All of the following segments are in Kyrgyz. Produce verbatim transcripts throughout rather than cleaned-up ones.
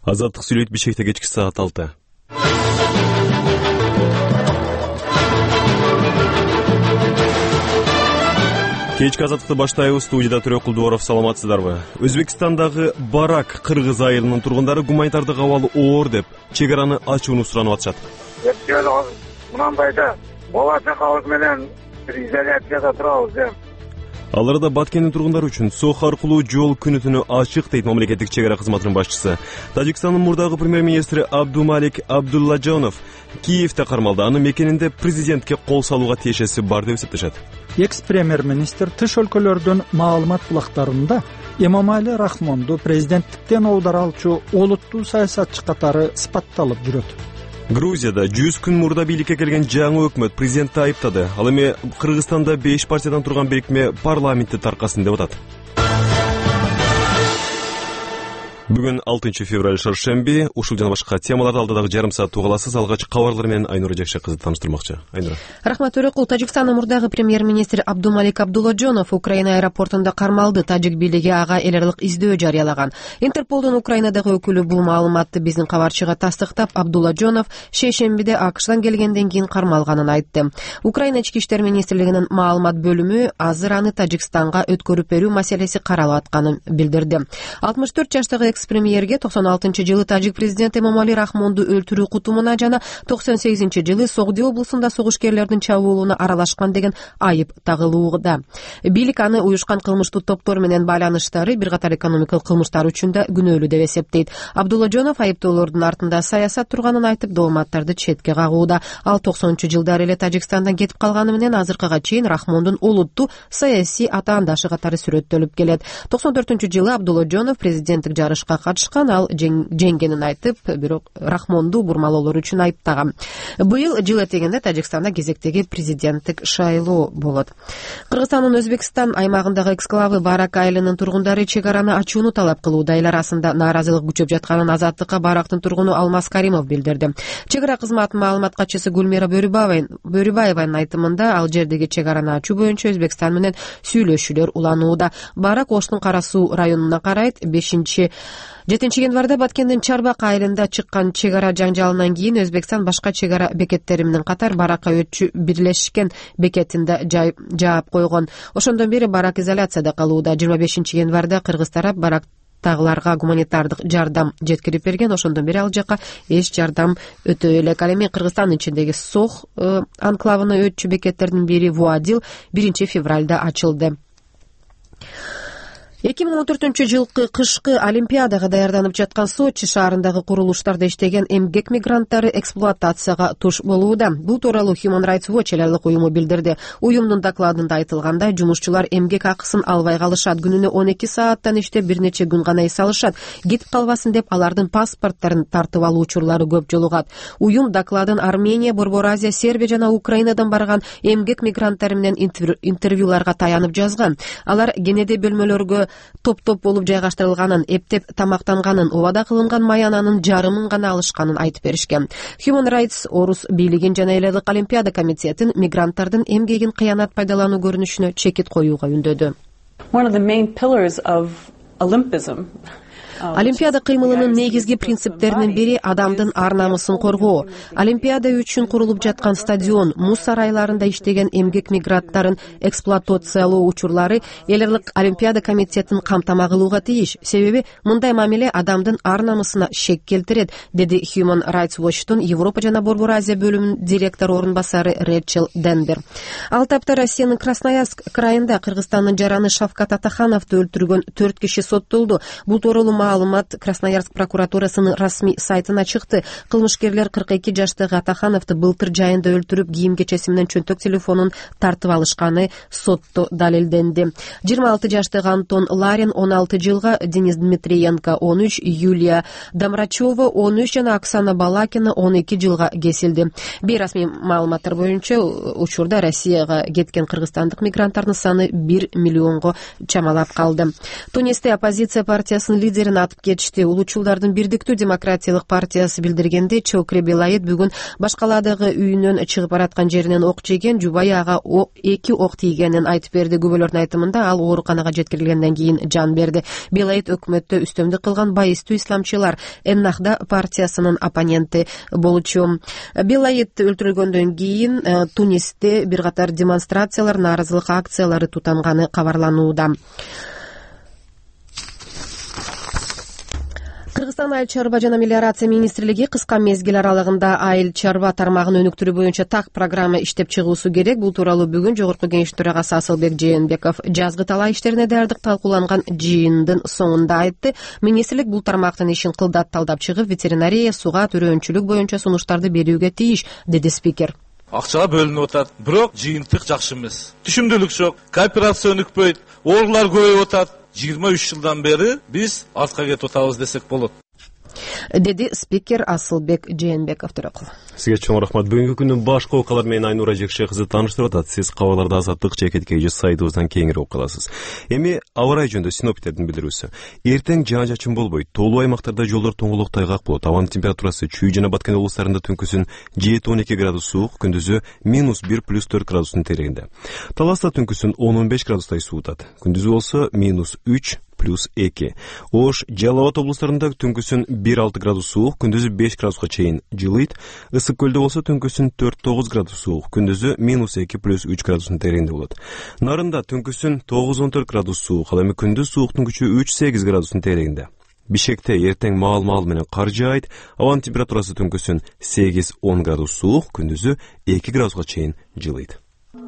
Азаттык сүйлөйт Бишкекте кечки саат алты. Кечки азаттыкты баштайбыз. Студияда Төрөк Кулдубаров, саламатсыздарбы? Өзбекстандагы Барак Кыргыз айылынын тургундары гуманитардык абалы оор деп чек араны ачууну суранып атышат. Мынандайда болачак абыз менен изоляцияда турабыз деп. Алар да Баткендин тургундары үчүн сох аркылуу жол күнү түнү ачык дейт мамлекеттик чек ара кызматынын башчысы. Тажикстандын мурдагы премьер-министри Абдумалик Абдуллажонов Киевде кармалды. Анын мекенинде президентке кол салууга тиешеси бар деп эсептешет. Экс-премьер-министр тыш өлкөлөрдүн маалымат булактарында Эмомали Рахмонду президенттиктен оодара алчу олуттуу саясатчы катары сыпатталып жүрөт. Грузияда жүз күн мурда бийликке келген жаңы өкмөт президентти айыптады. Ал эми Кыргызстанда беш партиядан турган бирикме парламентти таркасын деп атат. Бүгүн алтынчы февраль шаршемби. Ушул жана башка темаларды алдыдагы жарым саат угаласыз. Алгач кабарлар менен Айнура Жакшы кызды тааныштырмакчы. Айнура. Рахмат Төрөкул. Тажикстандын мурдагы премьер-министр Абдумалик Абдуллажонов Украина аэропортунда кармалды. Тажик бийлиги ага эл аралык издөө жарыялаган. Интерполдун Украинадагы өкүлү бул маалыматты биздин кабарчыга тастыктап, Абдуллажонов шейшембиде АКШдан келгенден кийин кармалганын айтты. Украина ички иштер министрлигинин маалымат бөлүмү азыр аны Тажикстанга өткөрүп берүү маселеси каралып атканын билдирди. алтымыш төрт жаштагы экс-премьерге токсон алтынчы жылы тажик президенти Эмомали Рахмонду өлтүрүү кутумуна жана токсон сегизинчи жылы Согди облусунда согушкерлердин чабуулуна аралашкан деген айып тагылууда. Бийлик аны уюшкан кылмыштуу топтор менен байланыштары, бир катар экономикалык кылмыштар үчүн да күнөөлүү деп эсептейт. Абдуллажонов айыптоолордун артында саясат турганын айтып, дооматтарды четке кагууда. Ал токсонунчу жылдары эле Тажикстандан кетип калганы менен азыркыга чейин Рахмондун олуттуу саясий атаандашы катары сүрөттөлүп келет. токсон төртүнчү жылы Абдуллажонов президенттик жарышка катышкан, ал жеңгенин айтып, бирок Рахмонду бурмалоолор үчүн айыптаган. Быйыл жыл этегинде Тажикстанда кезектеги президенттик шайлоо болот. Кыргызстандын Өзбекстан аймагындагы эксклавы Барак айылынын тургундары чек араны ачууну талап кылууда. Эл арасында нааразылык күчөп жатканын Азаттыкка Барактын тургуну Алмаз Каримов билдирди. Чек ара кызматынын маалымат катчысы Гүлмира Бөрүбаеванын айтымында, ал жердеги чек араны ачуу боюнча Өзбекстан менен сүйлөшүүлөр уланууда. Барак Оштун Кара Суу районуна карайт. бешинчи жетинчи январда Баткендин Чарбак айылында чыккан чек ара жаңжалынан кийин Өзбекстан башка чек ара бекеттери менен катар Баракка өтчү бирлешкен бекетинде жаап койгон. Ошондон бери Барак изоляцияда калууда. жыйырма бешинчи январда кыргыз тарап Барактагыларга гуманитардык жардам жеткирип берген. Ошондон бери ал жака эч жардам өтө элек. Ал эми Кыргызстандын ичиндеги Сох анклавына өтчү бекеттердин бири Вуадил биринчи февралда ачылды. эки миң он төртүнчү жылкы кышкы Олимпиадага даярданып жаткан Сочи шаарындагы курулуштарда иштеген эмгек мигранттары эксплуатацияга туш болууда. Бул тууралуу Human Rights Watch эл аралык уюму билдирди. Уюмдун докладында айтылгандай, жумушчулар эмгек акысын албай калышат. Күнүнө он эки сааттан иштеп, бир нече күн гана эс алышат. Кетип калбасын деп алардын паспорттарын тартып алуу учурлары көп жолугат. Уюм докладын Армения, Борбор Азия, Сербия жана Украинадан барган эмгек мигранттары менен интервьюларга таянып жазган. Алар кенеде бөлмөлөргө топ-топ болуп жайгаштырылганын, эптеп тамактанганын, убада кылынган маянанын жарымын гана алышканын айтып беришкен. Human Rights Орус бийлигин жана эл аралык Олимпиада комитетин мигранттардын эмгегин кыянат пайдалануу көрүнүшүнө чекит коюуга үндөдү. One of the main pillars of Olympism Олимпиада кыймылынын негизги принциптеринин бири адамдын ар-намысын коргоо. Олимпиада үчүн курулуп жаткан стадион, муз сарайларында иштеген эмгек мигранттарын эксплуатациялоо учурлары эл аралык Олимпиада комитетин камтама кылууга тийиш. Себеби мындай мамиле адамдын ар-намысына шек келтирет, деди Human Rights Watch'тун Европа жана Борбор Азия бөлүмүнүн директор орун басары Рэчел Денбер. Ал тапта Россиянын Красноярск крайында Кыргызстандын жараны Шавкат Атахановду өлтүргөн төрт киши соттолду. Бул тууралуу маалымат Красноярск прокуратурасынын расмий сайтына чыкты. Кылмышкерлер кырк эки жаштагы Атахановду былтыр жайында өлтүрүп, кийим кечеси менен чөнтөк телефонун тартып алышканы сотто далилденди. жыйырма алты жаштагы Антон Ларин он алты жылга, Денис Дмитриенко он үч, Юлия Домрачева он үч жана Оксана Балакина он эки жылга кесилди. Бейрасмий маалыматтар боюнча учурда Россияга кеткен кыргызстандык мигранттардын саны бир миллионго чамалап калды. Тунисте оппозиция партиясынын лидери атып кетишти. Улуучулдардын Бирдиктүү демократиялык партиясы билдиргенде, Чокре Белаит бүгүн башкаладагы үйүнөн чыгып бараткан жеринен ок жеген, жубайы ага эки ок тийгенин айтып берди. Күбөлөрдүн айтымында ал ооруканага жеткирилгенден кийин жан берди. Белаит өкмөттө үстөмдүк кылган байыстуу исламчылар Эннахда партиясынын оппоненти болчу. Белаит өлтүрүлгөндөн кийин Тунисте бир катар демонстрациялар, нааразылык акциялары тутанганы кабарланууда. Кыргызстан айыл чарба жана мелиорация министрлиги кыска мезгил аралыгында айыл чарба тармагын өнүктүрүү боюнча так программа иштеп чыгуусу керек. Бул тууралуу бүгүн Жогорку Кеңеш төрагасы Асылбек Жээнбеков жазгы талаа иштерине даярдык талкууланган жыйындын соңунда айтты. Министрлик бул тармактын ишин кылдат талдап чыгып, ветеринария, суга, төрөөнчүлүк боюнча сунуштарды берүүгө тийиш, деди спикер. Акчага бөлүнүп атат, бирок жыйынтык жакшы эмес. Түшүмдүүлүк жок, кооперация өнүкпөйт, оорулар көбөйүп атат. жыйырма үч жылдан бери биз артка кетип атабыз десек болот, деди спикер Асылбек Жээнбеков. Төрөкул. Сизге чоң рахмат. Бүгүнкү күндүн башка окуялар менен Айнура Жекше кызы тааныштырып атат. Сиз кабарларды Азаттык Жекеткейжи сайтыбыздан кеңири окуп аласыз. Эми аба ырайы жөнүндө синоптиктердин билдирүүсү. Эртең жаан-чачын болбойт. Тоолуу аймактарда жолдор тоңголук тайгак болот. Абанын температурасы Чүй жана Баткен облустарында түнкүсүн жети он эки градус суук, күндүзү минус бир плюс төрт градустун тереңинде. Таласта түнкүсүн он он беш градустай суутат. Күндүзү болсо минус үч плюс эки. Ош, Жалал Абад облустарында түнкүсүн бир алты градус суук, күндүзү беш градуска чейин жылыйт. Ысык көлдө болсо түнкүсүн төрт тогуз градус суук, күндүзү минус эки плюс үч градустун тереңинде болот. Нарында түнкүсүн тогуз он төрт градус суук, ал эми күндүз сууктун күчү үч сегиз градустун тереңинде. Бишкекте эртең маал-маал менен кар жаайт. Абанын температурасы түнкүсүн сегиз он градус суук, күндүзү эки градуска чейин жылыйт.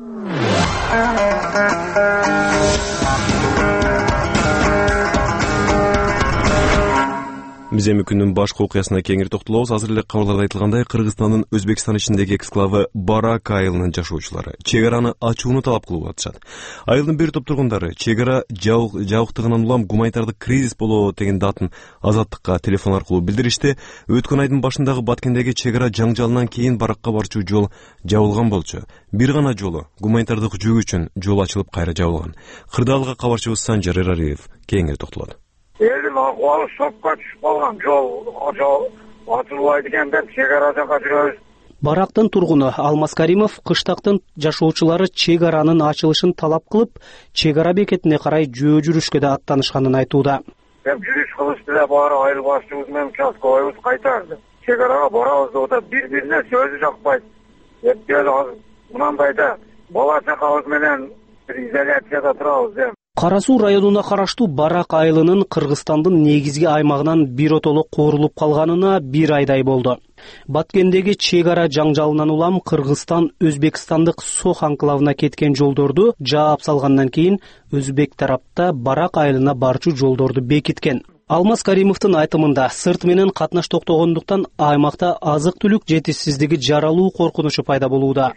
Биз эми күндүн башка окуясына кеңири токтолобуз. Азыр эле кабарларда айтылгандай, Кыргызстандын Өзбекстан ичиндеги эксклавы Барак айылынын жашоочулары чек араны ачууну талап кылып атышат. Айылдын бир топ тургундары чек ара жабыктыгынан улам гуманитардык кризис болот деген датын Азаттыкка телефон аркылуу билдиришти. Өткөн айдын башындагы Баткендеги чек ара жаңжалынан кийин Баракка барчу жол жабылган болчу. Бир гана жолу, гуманитардык жүк үчүн жол ачылып кайра жабылган. Кырдаалга кабарчыбыз Санжар Эралиев кеңири токтолот. Элдин акыбалы шокко түшүп калган, жол ачылбайт экен деп чек ара жака жүрөбүз. Барактын тургуну Алмаз Каримов кыштактын жашоочулары чек аранын ачылышын талап кылып, чек ара бекетине карай жөө жүрүшкө да аттанышканын айтууда. Деп жүрүш кылышты да баары айыл башчыбыз менен участковойбуз кайтарды. Чек арага барабыз деп атат, бири-бирине сөзү жакпайт. Эптел мындайда бала чакабыз менен изоляцияда турабыз деп. Кара Суу районуна караштуу Барак айылынын Кыргызстандын негизги аймагынан биротоло корулуп калганына бир айдай болду. Баткендеги чек ара жаңжалынан улам Кыргызстан Өзбекстандык Сох анклавына кеткен жолдорду жаап салгандан кийин Өзбек тарапта Барак айылына барчу жолдорду бекиткен. Алмаз Каримовдун айтымында сырт менен катнаш токтогондуктан аймакта азык-түлүк жетишсиздиги жаралуу коркунучу пайда болууда.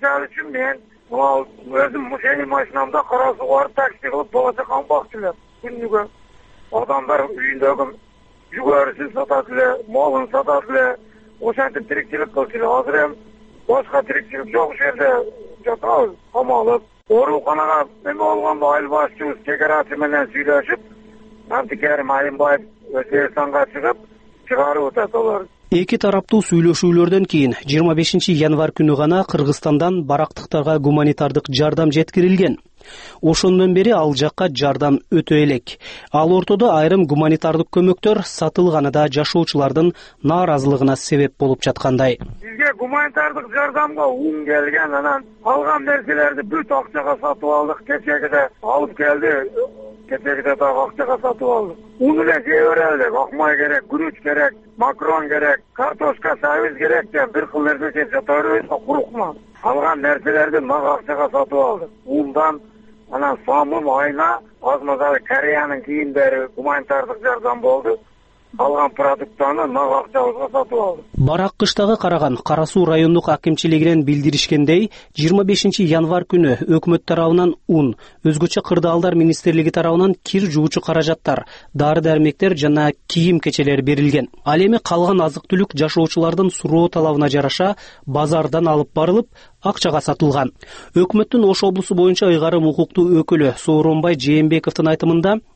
Ал өзүм мушени машинамда Кара Сууга барып такси кылып бала чакамды бактым эле. Күнүгө адамдар үйүндөгү жүгөрүсүн сатат эле, молун сатат эле, ошентип тирикчилик кылчу эле. Азыр эми башка тирикчилик жок, ушул жерде жатабыз, камалып. Ооруканага эме болгондо айыл башчыбыз чек арачы менен сүйлөшүп, Абдикерим Айымбаев Өзбекстанга чыгып, чыгарып атат алар. Эки тараптуу сүйлөшүүлөрдөн кийин жыйырма бешинчи январь күнү гана Кыргызстандан барактыктарга гуманитардык жардам жеткирилген. Ошондон бери ал жакка жардам өтө элек. Ал ортодо айрым гуманитардык көмөктөр сатылганы да жашоочулардын нааразылыгына себеп болуп жаткандай. Бизге гуманитардык жардамга ун келген, анан алган нерселерди бүт акчага сатып алдык. Кечегиде алып келди. Кечегиде дагы акчага сатып алдык. Уну эле жей берелик, акмай керек, күрүч керек, макарон керек, картошка, сабиз керек деп бир кыл нерсе жеп жатабыз, курукман. Алган нерселерди мага акчага сатып алдык. Ундан анан самым айына азмазалы Кореянын кийимдери гуманитардык жардам болду. Алган продуктаны мага акчабызга сатып алдык. Барак кыштагы караган Кара Суу райондук акимчилигинен билдиришкендей, жыйырма бешинчи январь күнү өкмөт тарабынан ун, өзгөчө Кырдаалдар министрлиги тарабынан кир жуучу каражаттар, дары-дармектер жана кийим кечелер берилген. Ал эми калган азык-түлүк жашоочулардын суроо талабына жараша базардан алып барылып, акчага сатылган. Өкмөттүн Ош облусу боюнча ыйгарым укуктуу өкүлү Сооронбай Жээнбековдун айтымында,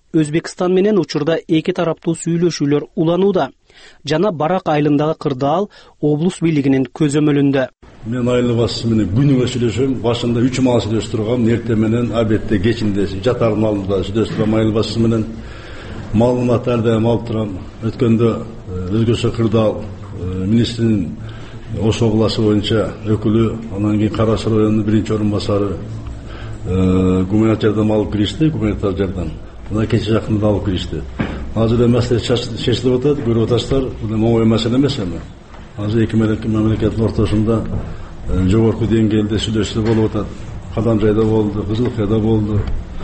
Өзбекстан менен учурда эки тараптуу сүйлөшүүлөр уланууда жана Барак айылындагы кырдаал облус бийлигинин көзөмөлүндө. Мен айыл басчысы менен күнүгө сүйлөшөм. Башында үч маал сүйлөшүп тургам. Эрте менен, обедте, кечинде жатардын алдында сүйлөшүп тургам айыл басчысы менен. Маалымат ар дайым алып турам. Өткөндө өзгөчө кырдаал министринин Ош областы боюнча өкүлү, анан кийин Кара Суу районунун биринчи орун басары гуманитар жардам алып киришти, гуманитар жардам. Мына кече жакында алып киришти. Азыр эми маселе чечилип атат, көрүп атасыздар, бул оңой маселе эмес эми. Азыр эки мамлекеттин ортосунда жогорку деңгээлде сүйлөшүүлөр болуп атат. Кадамжайда болду, Кызылкаяда болду.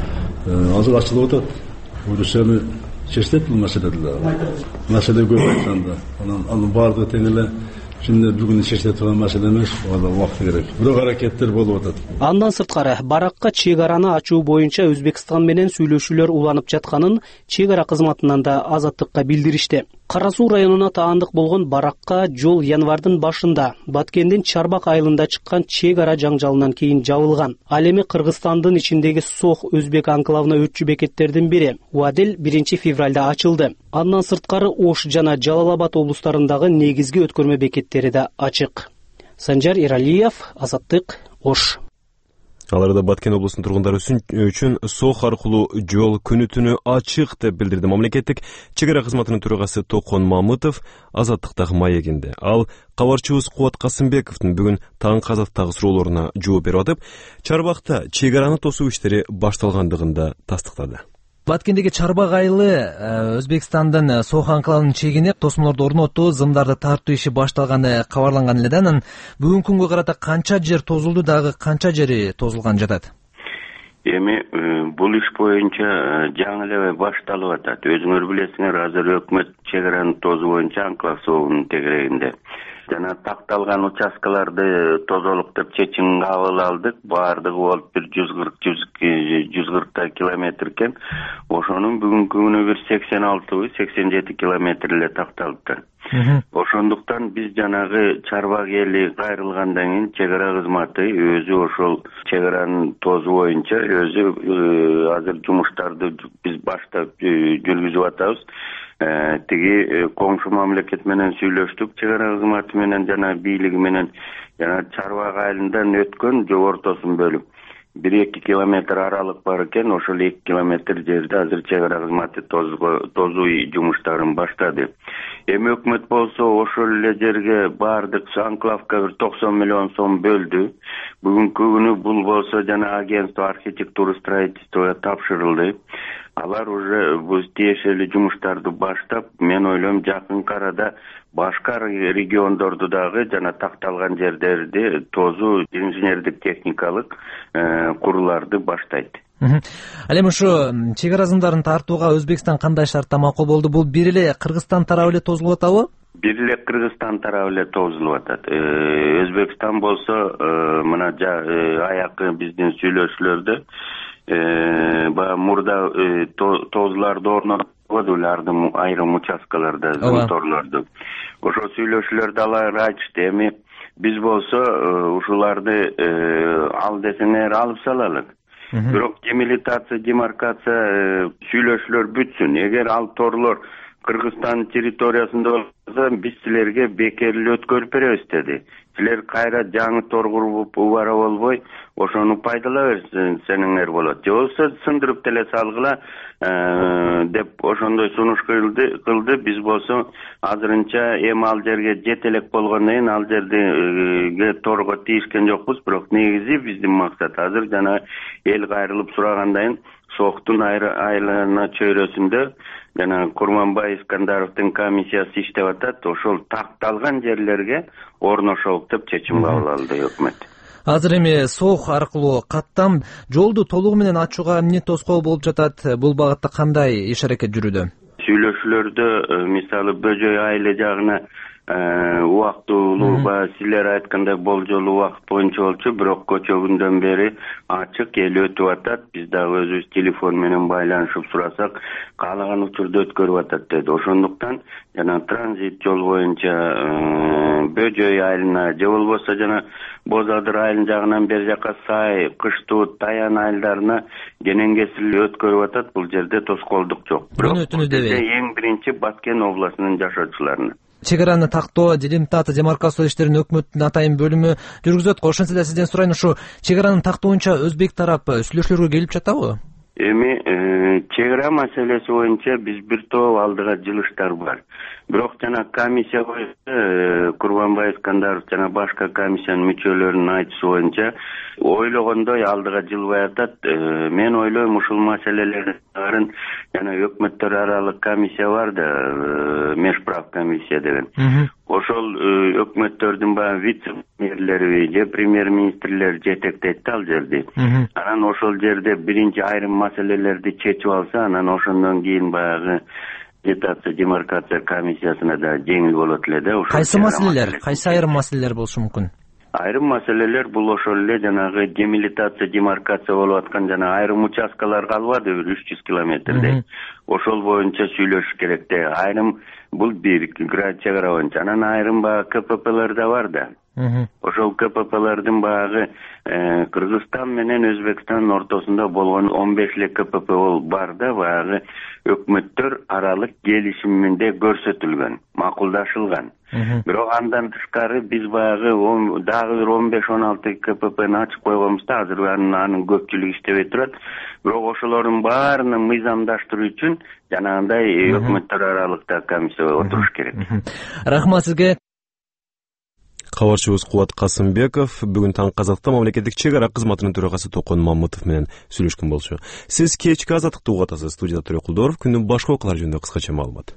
Азыр ачылып атат. Буюрса эми чечилет бул маселе деле. Маселе көп айтканда, анан анын баардыгы тең эле Şimdi bugün çeşitli olan meselemiz valla vakti gerek. Бирок аракеттер болуп атат. Андан сырткары баракка чек араны ачуу боюнча Өзбекстан менен сүйлөшүүлөр уланып жатканын чек ара кызматынан да Азаттыкка билдиришти. Кара Суу районуна таандык болгон баракка жол январдын башында Баткендин Чарбак айылында чыккан чек ара жаңжалынан кийин жабылган. Ал эми Кыргызстандын ичиндеги Сох өзбек анклавына өтчү бекеттердин бири Уадел биринчи февралда ачылды. Андан сырткары Ош жана Жалал Абад облустарындагы негизги өткөрмө бекеттери да ачык. Санжар Иралиев, Азаттык, Ош. Аларда Баткен облусунун тургундары үчүн Сох аркылуу жол күнү-түнү ачык деп билдирди мамлекеттик чек ара кызматынын төрагасы Токон Мамытов Азаттыктагы маегинде. Ал кабарчыбыз Кубат Касымбековдун бүгүн таң казаттагы суроолоруна жооп берип атып, Чарбакта чек араны тосуу иштери башталгандыгын да тастыктады. Баткендеги Чарбак айылы Өзбекстандын Сох анклавынын чегине тосмолорду орнотуу, зымдарды тартуу иши башталганы кабарланган эле да. Анан бүгүнкү күнгө карата канча жер тозулду, дагы канча жери тозулган жатат? Эми бул иш боюнча жаңы эле башталып атат. Өзүңөр билесиңер, азыр өкмөт чек араны тозуу боюнча анклав соогунун тегерегинде. Жана такталган участкаларды тозолук деп чечим кабыл алдык. Баардыгы болуп бир жүз кырк жүз кырк километр экен. Ошонун бүгүнкү күнү бир сексен алты сексен жети километр эле такталыптыр. Ошондуктан биз жанагы Чарбак эли кайрылгандан кийин чек ара кызматы өзү ошол чек аранын тозуу боюнча өзү азыр жумуштарды биз баштап жүргүзүп атабыз. Тиги коңшу мамлекет менен сүйлөштүк, чек ара кызматы менен жана бийлиги менен жана Чарбак айылынан өткөн жогортосун бөлүп бир эки километр аралык бар экен. Ошол эки километр жерде азыр чек ара кызматы тозуу жумуштарын баштады. Эми өкмөт болсо ошол эле жерге баардык анклавка бир токсон миллион сом бөлдү. Бүгүнкү күнү бул болсо жана агентство архитектура строительствого тапшырылды. Алар уже бул тиешелүү жумуштарды баштап, мен ойлойм жакынкы арада башка региондорду дагы жана такталган жерлерди тозуу инженердик техникалык куруларды баштайт. Ал эми ушу чек ара зымдарын тартууга Өзбекстан кандай шартта макул болду? Бул бир эле Кыргызстан тарабы эле тозулуп атабы? Бир эле Кыргызстан тарабы эле тозулуп атат. Өзбекстан болсо мына аякы биздин сүйлөшүүлөрдө баягы мурда тозуларды орнотуп улардын айрым участкаларда зымторлорду. Ошо сүйлөшүүлөрдө алар айтышты. Эми биз болсо ушуларды ал десеңер алып салалык. Бирок демилитация, демаркация сүйлөшүүлөр бүтсүн. Эгер ал торлор Кыргызстан территориясында болсо, биз силерге бекерли өткөрүп беребиз деди. Силер кайра жаңы тор куруп убара болбой, ошону пайдалай берсеңер болот. Же болбосо сындырып деле салгыла деп ошондой сунуш кылды. Биз болсо азырынча эми ал жерге жете элек болгондон кийин ал жерге торго тийишкен жокпуз. Бирок негизи биздин максат азыр жана эл кайрылып сурагандан кийин Сохтун айылына чөйрөсүндө жана Курманбай Искандаровдун комиссиясы иштеп атат. Ошол такталган жерлерге орношолук деп чечим кабыл алды өкмөт. Азыр эми Сох аркылуу каттам жолду толугу менен ачууга эмне тоскоол болуп жатат? Бул багытта кандай иш аракет жүрүүдө? Сүйлөшүүлөрдө мисалы Бөжөй айылы жагына убактылуу баягы силер айткандай болжолу убакыт боюнча болчу, бирок көчө күндөн бери ачык, эл өтүп атат. Биз дагы өзүбүз телефон менен байланышып сурасак, каалаган учурда өткөрүп атат деди. Ошондуктан жана транзит жол боюнча Бөжөй айылына же болбосо жана Боз Адыр айылын жагынан бери жака Сай, Кыштуу, Таян айылдарына кенен-кесип өткөрүп атат. Бул жерде тоскоолдук жок. Бирок эң биринчи Баткен областынын жашоочуларына чек араны тактоо, делимитация, демаркация иштерин өкмөттүн атайын бөлүмү жүргүзөт. Ошентсе да сизден сурайын, ушу чек араны тактоонча Өзбек тарап сүйлөшүүлөргө келип жатабы? Эми чек ара маселеси боюнча биз бир топ алдыга жылыштар бар. Бирок жана комиссия боюнча Курманбай Искандаров жана башка комиссиянын мүчөлөрүнүн айтышы боюнча ойлогондой алдыга жылбай атат. Мен ойлойм ушул маселелердин баарын жана өкмөттөр аралык комиссия бар да, Мешправ комиссия деген. Ошол өкмөттөрдүн баягы вице-премьерлери же премьер-министрлери жетектейт да ал жерди. Анан ошол жерде биринчи айрым маселелерди чечип алса, анан ошондон кийин баягы демаркация, демаркация комиссиясына да жеңил болот эле да. Кайсы маселелер, кайсы айрым маселелер болушу мүмкүн? Айрым маселелер бул ошол эле жанагы демилитация, демаркация болуп аткан жана айрым участкалар калбады бир үч жүз километрдей. Ошол боюнча сүйлөшүш керек да. Айрым бул бир чек ара боюнча. Анан айрым баягы КППлер да бар да. Ошол КППлердин баягы Кыргызстан менен Өзбекстандын ортосунда болгон он беш эле КПП бар да, баягы өкмөттөр аралык келишиминде көрсөтүлгөн, макулдашылган. Бирок андан тышкары биз баягы дагы бир он беш он алты КППны ачып койгонбуз да, азыр анын көпчүлүгү иштебей турат. Бирок ошолордун баарына мыйзамдаштыруу үчүн жанагындай өкмөттөр аралыкта комиссия отуруш керек. Рахмат сизге. Кабарчыбыз Кубат Касымбеков бүгүн таң Казакта мамлекеттик чек ара кызматынын төрагасы Токон Мамытов менен сүйлөшкөн болчу. Сиз кечки азаттыкты угуп атасыз. Студияда Төрө Кулдоров, күндүн башка окуялары жөнүндө кыскача маалымат.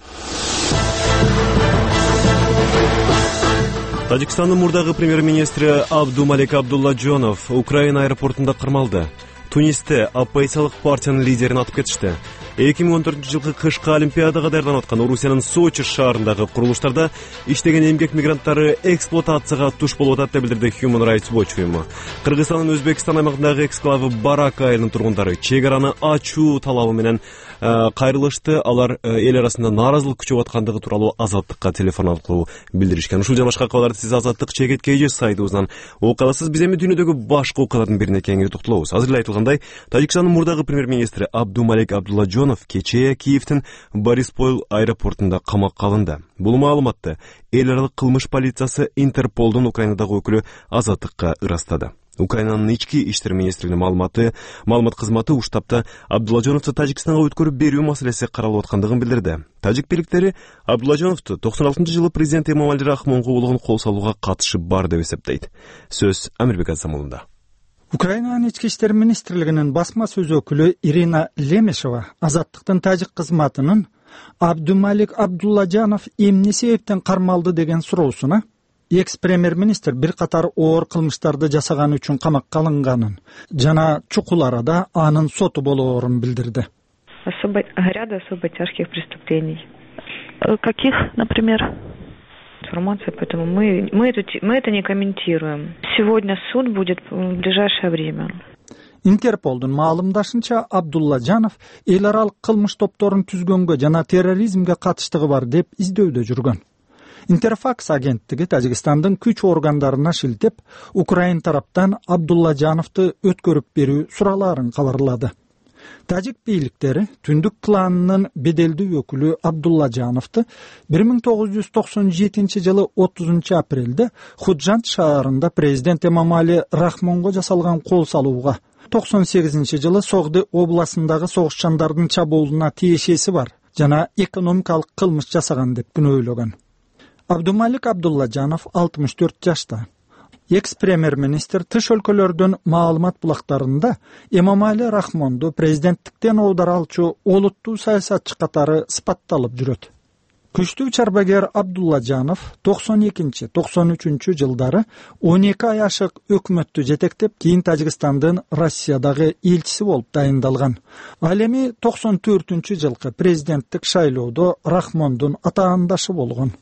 Тажикстандын мурдагы премьер-министри Абдумалик Абдулладжонов Украина аэропортунда кармалды. Тунисте оппозициялык партиянын лидерин атып кетишти. эки миң он төртүнчү жылкы кышкы олимпиадага даярданып аткан Орусиянын Сочи шаарындагы курулуштарда иштеген эмгек мигранттары эксплуатацияга туш болуп атат деп билдирди Human Rights Watch уюму. Кыргызстандын Өзбекстан аймагындагы эксклавы Барак айылынын тургундары чек араны ачуу талабы менен кайрылышты. Алар эл арасында нааразылык күчөп аткандыгы тууралуу Азаттыкка телефон аркылуу билдиришкен. Ушул жана башка кабарларды сиз Азаттык чегет кей сайтыбыздан окуя аласыз. Биз эми дүйнөдөгү башка окуялардын бирине кеңири токтолобуз. Азыр эле айтылгандай, Тажикстандын мурдагы премьер-министри Абдумалик Абдулладжонов кечээ Киевдин Бориспол аэропортунда камакка алынды. Бул маалыматты эл аралык кылмыш полициясы Интерполдун Украинадагы өкүлү Азаттыкка ырастады. Украинанын ички иштер министрлигинин маалыматы маалымат кызматы уштапта Абдулладжоновду Тажикстанга өткөрүп берүү маселеси каралып аткандыгын билдирди. Тажик бийликтери Абдулладжоновду токсон алтынчы жылы президент Эмомали Рахмонго улугун кол салууга катышы бар деп эсептейт. Сөз Амирбек Азамулунда. Украинанын ички иштер министрлигинин басма сөз өкүлү Ирина Лемешева Азаттыктын тажик кызматынын Абдумалик Абдулладжонов эмне себептен кармалды деген суроосуна экс-премьер-министр бир катар оор кылмыштарды жасаганы үчүн камакка алынганын жана чукул арада анын соту болоорун билдирди. Особо ряда особо тяжких преступлений. Каких, например? Информация, поэтому мы мы это мы это не комментируем. Сегодня суд будет в ближайшее время. Интерполдун маалымдашынча Абдулладжонов эл аралык кылмыш топторун түзгөнгө жана терроризмге катыштыгы бар деп издөөдө жүргөн. Интерфакс агенттиги Тажикстандын күч органдарына шилтеп, Украин тараптан Абдулладжоновду өткөрүп берүү суралаарын кабарлады. Тажик бийликтери Түндүк кланынын беделдүү өкүлү Абдулладжоновду бир миң тогуз жүз токсон жетинчи жылы отузунчу апрелде Худжанд шаарында президент Эмомали Рахмонго жасалган кол салууга, токсон сегизинчи жылы Согды областындагы согушчандардын чабуулуна тиешеси бар жана экономикалык кылмыш жасаган деп күнөөлөгөн. Абдумалик Абдулладжонов алтымыш төрт жашта. Экс-премьер-министр тыш өлкөлөрдүн маалымат булактарында Эмомали Рахмонду президенттиктен оодара алчу олуттуу саясатчы катары сыпатталып жүрөт. Күчтүү чарбагер Абдулладжонов токсон экинчи токсон үчүнчү жылдары он эки ай ашык өкмөттү жетектеп, кийин Тажикстандын Россиядагы элчиси болуп дайындалган. Ал эми токсон төртүнчү жылкы президенттик шайлоодо Рахмондун атаандашы болгон.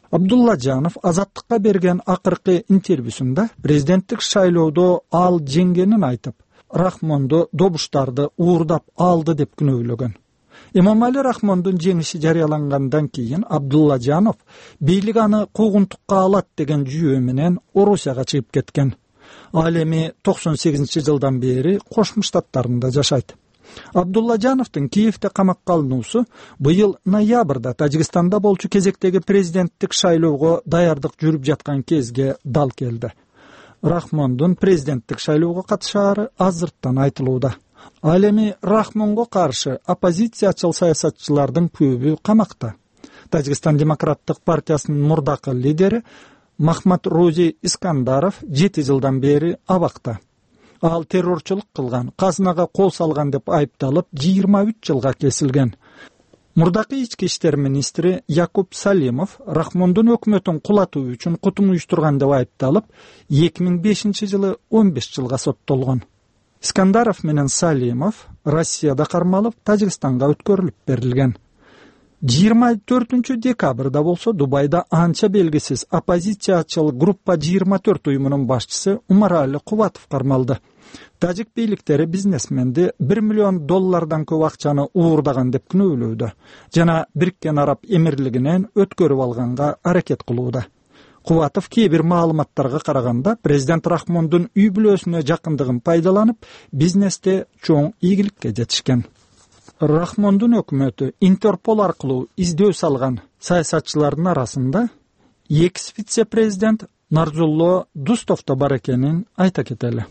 Абдуллажанов Азаттыкка берген акыркы интервьюсунда президенттик шайлоодо ал жеңгенин айтып, Рахмонду добуштарды уурдап алды деп күнөөлөгөн. Эмомали Рахмондун жеңиши жарыялангандан кийин Абдуллажанов бийлик аны куугунтукка алат деген жүйө менен Орусияга чыгып кеткен. Ал эми токсон сегизинчи жылдан бери Кошмо Штаттарында жашайт. Абдуллажановдун Киевде камакка алынуусу быйыл ноябрда Тажикстанда болчу кезектеги президенттик шайлоого даярдык жүрүп жаткан кезге дал келди. Рахмондун президенттик шайлоого катышаары азырттан айтылууда. Ал эми Рахмонго каршы оппозициячыл саясатчылардын көбү камакта. Тажикстан демократтык партиясынын мурдакы лидери Махмад Рози Искандаров жети жылдан бери абакта. Ал террорчулук кылган, казынага кол салган деп айыпталып жыйырма үч жылга кесилген. Мурдакы ички иштер министри Якуб Салимов Рахмондун өкмөтүн кулатуу үчүн кутум уюштурган деп айыпталып эки миң бешинчи жылы он беш жылга соттолгон. Искандаров менен Салимов Россияда кармалып Тажикстанга өткөрүлүп берилген. жыйырма төртүнчү декабрда болсо Дубайда анча белгисиз оппозициячыл группа жыйырма төрт уюмунун башчысы Умарали Кубатов кармалды. Тажик бийликтери бизнесменди бир миллион доллардан көп акчаны уурдаган деп күнөөлөөдө жана Бириккен Араб Эмирлигинен өткөрүп алганга аракет кылууда. Кубатов кээ бир маалыматтарга караганда президент Рахмондун үй бүлөсүнө жакындыгын пайдаланып, бизнесте чоң ийгиликке жетишкен. Рахмондун өкмөтү Интерпол аркылуу издөө салган саясатчылардын арасында экс вице-президент Нарзулло Дустов да бар экенин айта кетели.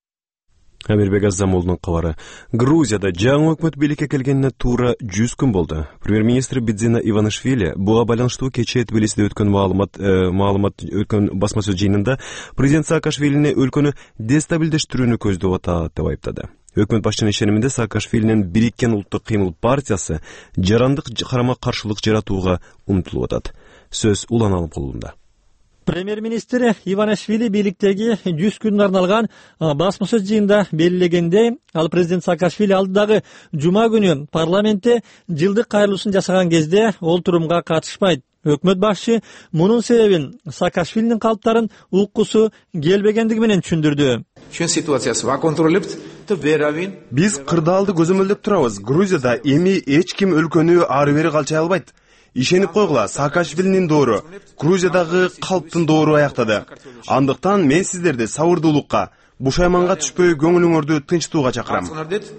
Амирбек Азамулдун кабары. Грузияда жаңы өкмөт бийликке келгенине туура жүз күн болду. Премьер-министр Бидзина Иванишвили буга байланыштуу кечээ Тбилисиде өткөн маалымат маалымат өткөн басма сөз жыйынында президент Саакашвилини өлкөнү дестабилдештирүүнү көздөп атат деп айыптады. Өкмөт башчынын ишениминде Саакашвилинин Бириккен улуттук кыймыл партиясы жарандык карама каршылык жаратууга умтулуп атат. Сөз Улан Алымкулунда. Премьер-министр Иванишвили бийликтеги жүз күн арналган басма сөз жыйында белгилегендей, ал президент Саакашвили алдыдагы жума күнү парламентте жылдык кайрылуусун жасаган кезде ол турумга катышпайт. Өкмөт башчы мунун себебин Саакашвилинин калптарын уккусу келбегендиги менен түшүндүрдү. Биз кырдаалды көзөмөлдөп турабыз. Грузияда эми эч ким өлкөнү ары бери калчай албайт. Ишенип койгула, Саакашвилинин доору Грузиядагы калптын доору аяктады. Андыктан мен сиздерди сабырдуулукка, бушайманга түшпөй көңүлүңөрдү тынчтууга чакырам.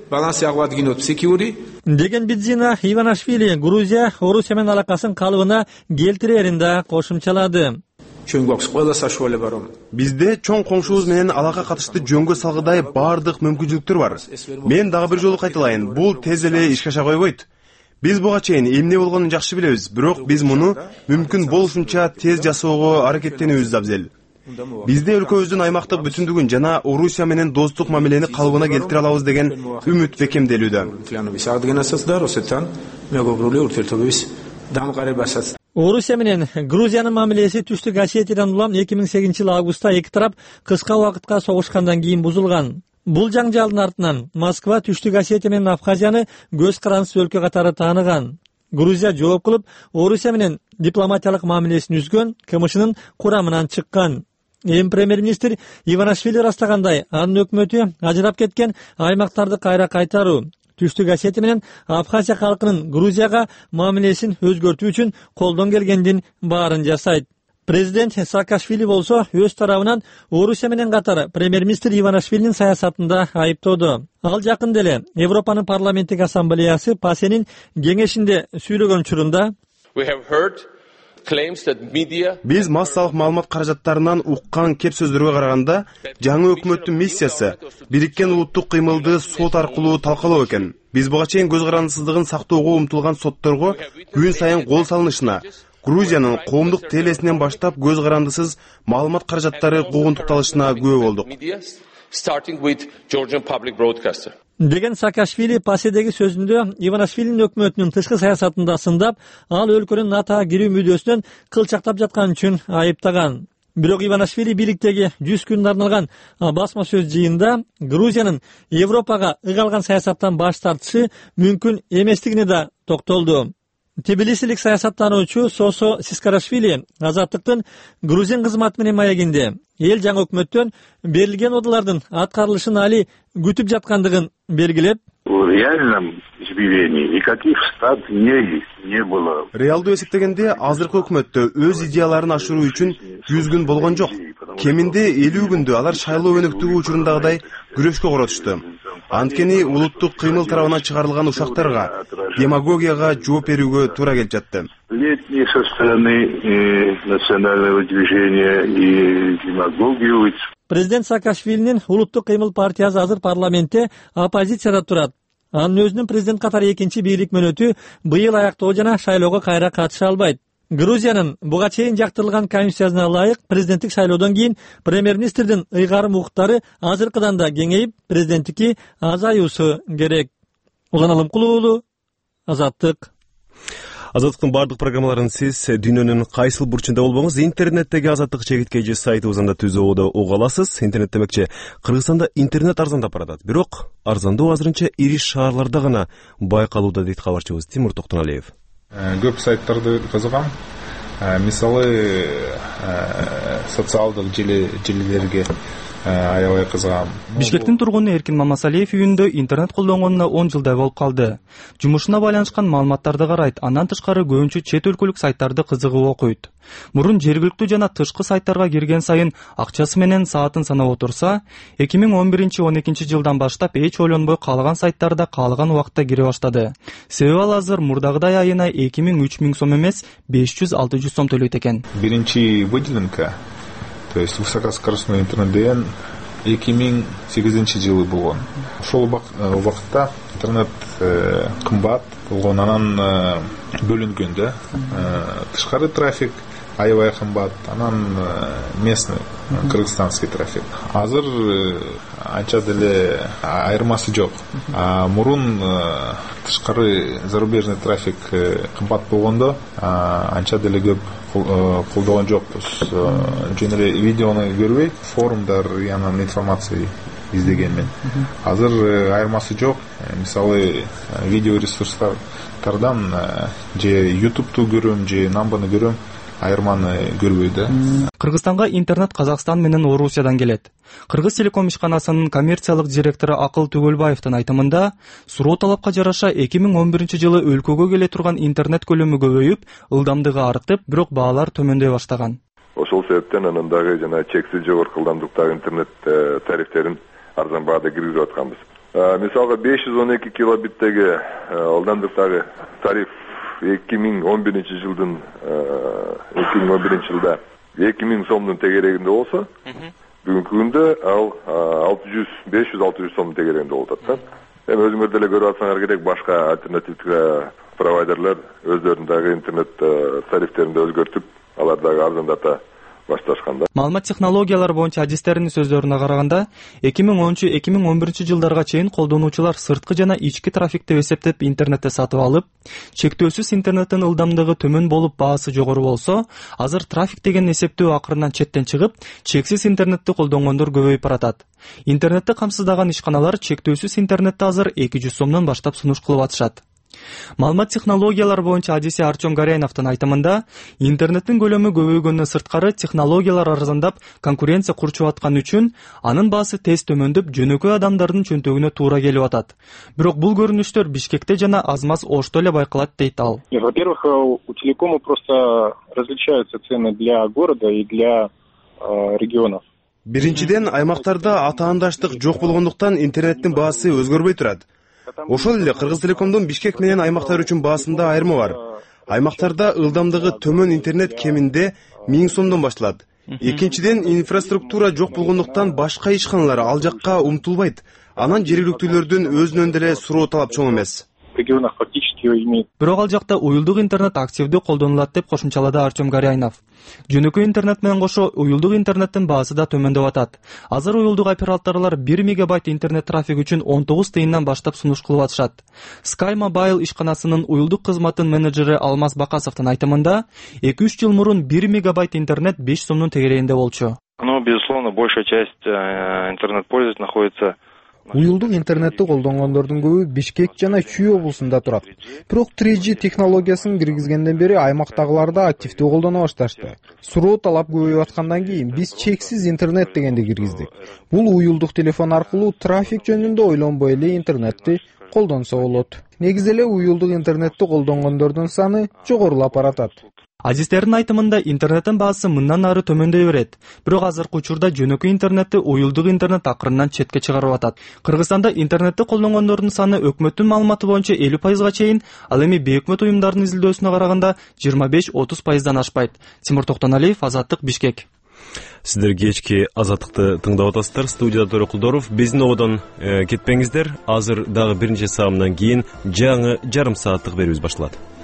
Деген Бидзина Иванишвили Грузия Орусия менен алакасын калыбына келтирерин да кошумчалады. Бизде чоң коңшубуз менен алака катышты жөнгө салгыдай баардык мүмкүнчүлүктөр бар. Мен дагы бир жолу кайталайын, бул тез эле ишке аша койбойт. Биз буга чейин эмне болгонун жакшы билебиз, бирок биз муну мүмкүн болушунча тез жасоого аракеттенүүбүз абзел. Бизде өлкөбүздүн аймактык бүтүндүгүн жана Орусия менен достук мамилени калыбына келтире алабыз деген үмүт бекемделүүдө. Орусия менен Грузиянын мамилеси Түштүк Осетиядан улам эки миң сегизинчи жылы августта эки тарап кыска убакытка согушкандан кийин бузулган. Бул жаңжалдын артынан Москва Түштүк Осетия менен Абхазияны көз карансыз өлкө катары тааныган. Грузия жооп кылып, Орусия менен дипломатиялык мамилесин үзгөн, КМШнын курамынан чыккан. Эми премьер-министр Иванишвили ырастагандай, анын өкмөтү ажырап кеткен аймактарды кайра кайтаруу, Түштүк Осетия менен Абхазия калкынын Грузияга мамилесин өзгөртүү үчүн колдон келгендин баарын жасайт. Президент Саакашвили болсо өз тарабынан Орусия менен катар премьер-министр Иванишвилинин саясатында айыптоодо. Ал жакында эле Европанын парламенттик ассамблеясы ПАСЕнин кеңешинде сүйлөгөн учурунда биз массалык маалымат каражаттарынан уккан кеп сөздөргө караганда, жаңы өкмөттүн миссиясы Бириккен улуттук кыймылды сот аркылуу талкалоо экен. Биз буга чейин көз карандысыздыгын сактоого умтулган сотторго күн сайын кол салынышына, Грузиянын коомдук телесинен баштап көз карандысыз маалымат каражаттары куугунтукталышына күбө болдук. Деген Саакашвили ПАСЕдеги сөзүндө Иванишвилинин өкмөтүнүн тышкы саясатында сындап, ал өлкөнүн НАТОга кирүү мүддөсүнөн кылчактап жаткан үчүн айыптаган. Бирок Иванишвили бийликтеги жүз күн арналган басма сөз жыйында Грузиянын Европага ыгалган саясаттан баш тартышы мүмкүн эместигине да токтолду. Тбилисилик саясаттануучу Сосо Сискарашвили Азаттыктын грузин кызматы менен маегинде эл жаңы өкмөттөн берилген одолордун аткарылышын али күтүп жаткандыгын белгилеп, в реальном измерении никаких стад не есть, не было. Реалдуу эсептегенде азыркы өкмөттө өз идеяларын ашыруу үчүн жүз күн болгон жок. Кеминде элүү күндө алар шайлоо өнөктүгү учурундагыдай күрөшкө коротушту. Анткени улуттук кыймыл тарабынан чыгарылган ушактарга, демагогияга жооп берүүгө туура келип жатты. Летние со стороны национального движения и демагогию. Президент Саакашвилинин улуттук кыймыл партиясы азыр парламентте оппозицияда турат. Анын өзүнүн президент катары экинчи бийлик мөөнөтү быйыл аяктоо жана шайлоого кайра катыша албайт. Грузиянын буга чейин жактырылган конституциясына ылайык президенттик шайлоодон кийин премьер-министрдин ыйгарым укуктары азыркыдан да кеңейип, президенттикки азаюусу керек. Улан Алымкулуу уулу, Азаттык. Азаттыктын бардык программаларын сиз дүйнөнүн кайсыл бурчунда болбоңуз интернеттеги Азаттык чегиткейчи сайтыбыздан да түзүүдө уга аласыз. Интернет демекчи Кыргызстанда интернет арзандап баратат. Бирок арзандоо азырынча ири шаарларда гана байкалууда дейт кабарчыбыз Тимур Токтоналиев. Көп сайттарды кызыгам. Мисалы социалдык желилерге аябай кызыгам. Бишкектин тургуну Эркин Мамасалиев үйүндө интернет колдонгонуна он жылдай болуп калды. Жумушуна байланышкан маалыматтарды карайт, андан тышкары көбүнчө чет өлкөлүк сайттарды кызыгып окуйт. Мурун жергиликтүү жана тышкы сайттарга кирген сайын акчасы менен саатын санап отурса, эки миң он биринчи он экинчи жылдан баштап эч ойлонбой каалаган сайттарда каалаган убакытта кире баштады. Себеби ал азыр мурдагыдай айына эки миң үч миң сом эмес беш жүз алты жүз сом төлөйт экен. Биринчи выделенка, то есть высокоскоростной интернет деген эки миң сегизинчи жылы болгон. Ошол убакытта интернет кымбат болгон, анан бөлүнгөндө тышкары трафик аябай кымбат, анан местный кыргызстанский трафик. Азыр анча деле айырмасы жок. Мурун тышкары зарубежный трафик кымбат болгондо анча деле көп колдогон жокпуз. Жөн эле видеону көрбөй, форумдар, анан информация издегенмен. Азыр айырмасы жок. Мисалы видео ресурстардан же ютубту көрөм, же намбаны көрөм, айырманы көрбөй да. Кыргызстанга интернет Казакстан менен Орусиядан келет. Кыргыз телеком ишканасынын коммерциялык директору Акыл Түгөлбаевдин айтымында, суроо талапка жараша эки миң он биринчи жылы өлкөгө келе турган интернет көлөмү көбөйүп, ылдамдыгы артып, бирок баалар төмөндөй баштаган. Ошол себептен анан дагы жана чексиз жогорку ылдамдыктагы интернет тарифтерин арзан баада киргизип атканбыз. Мисалга беш жүз он эки килобиттеги ылдамдыктагы тариф эки миң он биринчи жылдын эки миң он биринчи жылда эки миң сомдун тегерегинде болсо, бүгүнкү күндө ал алты жүз беш жүз алты жүз сомдун тегерегинде болуп атат. Эми өзүңөр деле көрүп атсаңар керек, башка альтернативдик провайдерлер өздөрүнүн дагы интернет тарифтеринди өзгөртүп, алар дагы арзандата башташкан да. Маалымат технологиялары боюнча адистердин сөздөрүнө караганда, эки миң онунчу эки миң он биринчи жылдарга чейин колдонуучулар сырткы жана ички трафикти эсептеп интернетте сатып алып, чектөөсүз интернеттин ылдамдыгы төмөн болуп баасы жогору болсо, азыр трафик деген эсептөө акырынан четтен чыгып, чексиз интернетти колдонгондор көбөйүп баратат. Интернетти камсыздаган ишканалар чектөөсүз интернетти азыр эки жүз сомдон баштап сунуш кылып атышат. Маалымат технологиялары боюнча адиси Артем Горяйновдун айтымында, интернеттин көлөмү көбөйгөндөн сырткары технологиялар арзандап, конкуренция курчуп аткан үчүн анын баасы тез төмөндөп, жөнөкөй адамдардын чөнтөгүнө туура келип атат. Бирок бул көрүнүштөр Бишкекте жана аз-маз Ошто эле байкалат дейт ал. Во-первых, у телекома просто различаются цены для города и для регионов. Биринчиден, аймактарда атаандаштык жок болгондуктан интернеттин баасы өзгөрбөй турат. Ошол эле Кыргыз телекомдун Бишкек менен аймактар үчүн баасында айырма бар. Аймактарда ылдамдыгы төмөн интернет кеминде миң сомдон башталат. Экинчиден, инфраструктура жок болгондуктан башка ишканалар ал жакка умтулбайт. Анан жергиликтүүлөрдүн өзүнөн деле суроо талап чоң эмес. Бирок ал жакта уюлдук интернет активдүү колдонулат деп кошумчалады Артем Горяйнов. Жөнөкөй интернет менен кошо уюлдук интернеттин баасы да төмөндөп атат. Азыр уюлдук операторлор бир мегабайт интернет трафик үчүн он тогуз тыйындан баштап сунуш кылып атышат. Sky Mobile ишканасынын уюлдук кызматтын менеджери Алмаз Бакасовдун айтымында, эки үч жыл мурун бир мегабайт интернет беш сомдун тегерегинде болчу. Ну, безусловно, большая часть интернет-пользователей находится Уюлдук интернетти колдонгондордун көбү Бишкек жана Чүй облусунда турат. Бирок три джи технологиясын киргизгенден бери аймактагылар да активдүү колдоно башташты. Суроо талап көбөйүп аткандан кийин биз чексиз интернет дегенди киргиздик. Бул уюлдук телефон аркылуу трафик жөнүндө ойлонбой эле интернетти колдонсо болот. Негизи эле уюлдук интернетти колдонгондордун саны жогорулап баратат. Азиздердин айтымында интернеттин баасы мындан ары төмөндөй берет. Бирок азыркы учурда жөнөкөй интернетти уюлдук интернет акырынан четке чыгарып атат. Кыргызстанда интернетти колдонгондордун саны өкмөттүн маалыматы боюнча элүү пайызга чейин, ал эми бейөкмөт уюмдардын изилдөөсүнө караганда жыйырма беш отуз пайыздан ашпайт. Тимур Токтоналиев, Азаттык, Бишкек. Сиздер кечки Азаттыкты тыңдап атасыздар. Студияда Тора Кулдоров. Биздин ободон кетпеңиздер. Азыр дагы бир нече саамдан кийин жаңы жарым сааттык берүүбүз башталат.